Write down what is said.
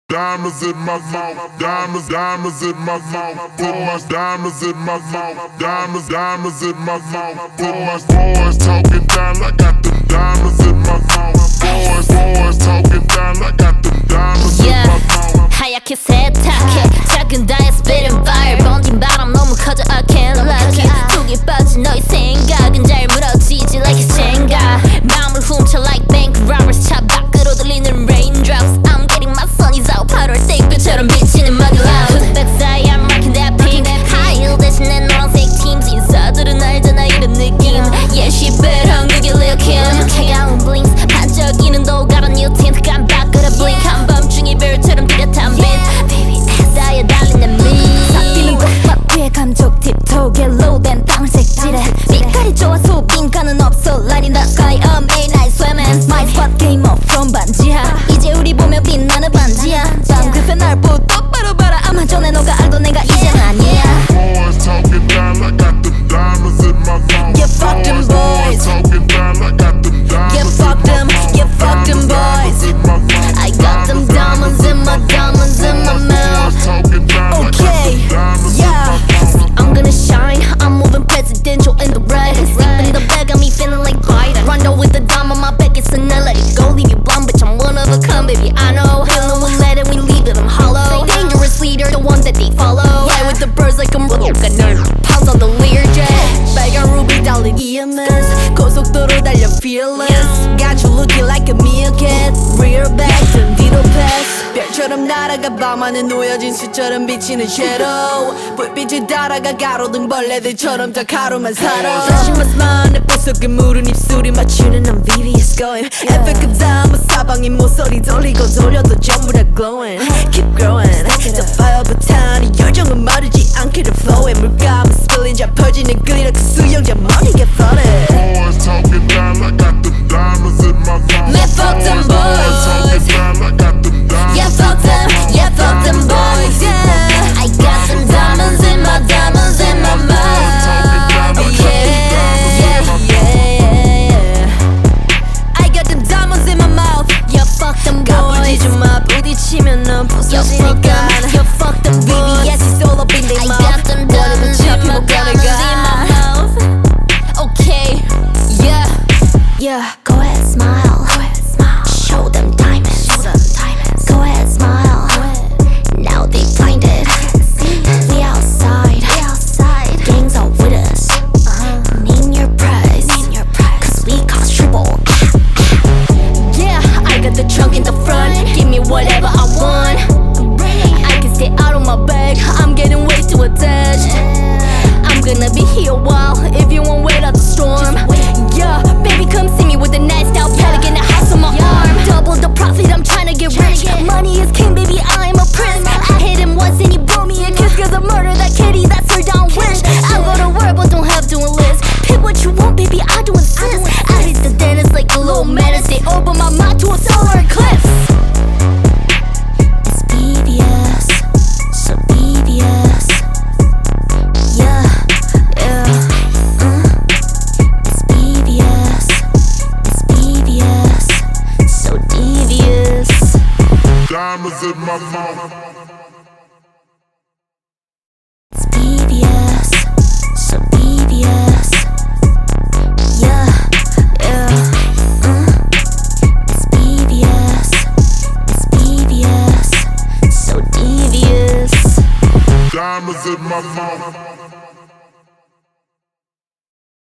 Diamonds in my mouth, diamonds in my mouth. Put my diamonds in my mouth, diamonds in my mouth. Put my boys talking down, I got them diamonds in my mouth. Boys talking down, I got them diamonds in my mouth. 하얗게 세탁해 작은 다이아 spitting fire 번진 바람 너무 커져 I can't lock it 속에 빠진 너의 생각은 잘 무너지지 like a 생각 마음을 훔쳐 like bank robbers 차 밖으로 들리는 raindrops I'm getting my sunnies out 8월 땡볕처럼 비치는 muddy loud Put sa이 I'm rocking that pink high heel 대신에 노란색 teams 인싸들은 알잖아 이런 느낌 Yeah she bet 한국의 Lil Kim 차가운 blinks 반짝이는 도 가라 new tint 깜빡거려 blink 한밤중에 별처럼 뚜렷한 Baby 다이아 달리는 me 섞이는 꽃밥에 감촉 tiptoe get low 된 방울색 지래 빛깔이 좋아 소빈가는 없어 Light in the sky a midnight swimming My spot came up from 반지하 이제 우리 보며 빛나는 반지야 방긋한 날 보고 똑바로 봐라 아마 전에 너가 알던 내가 이젠 아니야 Boys talking down, I got them diamonds in my mouth. Yeah fuck them boys Talking down, I got them diamonds. Yeah fuck them boys I got them diamonds in my mouth Okay, yeah I'm gonna shine, I'm moving presidential in the red Sleep in the bed, got me feeling like Biden Rondo with the dime on my back, it's a net, let it go Leave you blind, bitch, I'm one of a kind, baby, I know Hell no, we let it, we leave it, I'm hollow Dangerous leader, the one that they follow Fly with the birds like I'm got nerve Pounds on the Learjet 빨간 ruby 달린 EMS 고속도로 달려 fearless Got you looking like a meerkat Rear back, 등 뒤로 pass 별처럼 날아가 밤하늘 놓여진 수처럼 비치는 shadow 불빛을 따라가 가로등 벌레들처럼 다 가로만 살아 다시마 smile 내 뼛속에 물은 입술이 맞추는 I'm VVS going 에펙급 다음은 사방이 모서리 돌리고 돌려도 전부 다 glowing Keep growing The fire 부탄이 열정은 마르지 않기를 flowing 물감은 spilling 잘 퍼지는 glitter 그 수영장 money get flooded Boys talking down, I got them diamonds in my mouth. Man fuck them boys Talking down, I got them diamonds. Yeah fuck them boys Yeah I got them diamonds in my mouth Yeah I got them diamonds in my mouth Yeah fuck them boys 까불지 마 부딪히면 넌 부서지니까 Yeah fuck them boys VVS is all up in their mouth I got them diamonds in my mouth Okay Yeah go ahead smile Show them diamonds Go ahead smile Now they blinded We outside Gangs are with us Name your price Cause we cost triple Yeah, I got the trunk in the front Give me whatever I want I can stay out of my bag I'm getting way too attached I'm gonna be here a while If you won't wait out the storm Yeah, baby come see me with a nice style pelican A house on my arm Double the profit, I'm tryna get rich Money is king, baby, I am a prince I hit him once and he blew me a kiss Cause I murdered that kitty, that's her down wish I go to work but don't have to enlist Pick what you want, baby, I do insist I hit the dentist like a little menace They open my mouth to a solar eclipse It's BVS, so BVS Yeah It's BVS, so devious Diamonds in my mouth. It's BVS, so BVS Yeah It's BVS, so devious Diamonds in my mouth.